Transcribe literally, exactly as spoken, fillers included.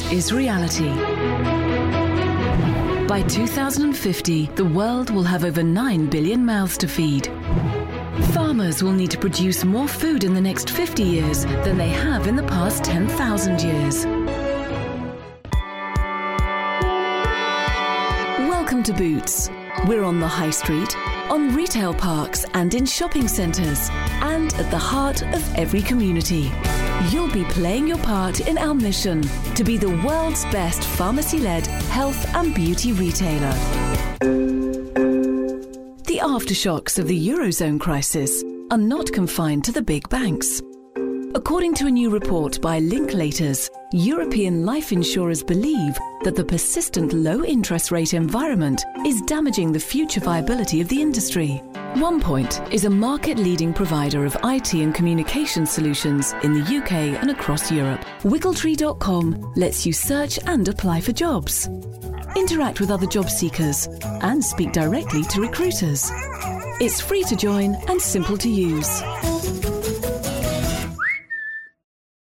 is reality. By two thousand fifty, the world will have over nine billion mouths to feed. Farmers will need to produce more food in the next fifty years than they have in the past ten thousand years. Welcome to Boots. We're on the high street, on retail parks and in shopping centres, and at the heart of every community. You'll be playing your part in our mission to be the world's best pharmacy-led health and beauty retailer. The aftershocks of the Eurozone crisis are not confined to the big banks. According to a new report by Linklaters, European life insurers believe that the persistent low interest rate environment is damaging the future viability of the industry. OnePoint is a market-leading provider of I T and communication solutions in the U K and across Europe. Wiggletree dot com lets you search and apply for jobs, interact with other job seekers, and speak directly to recruiters. It's free to join and simple to use.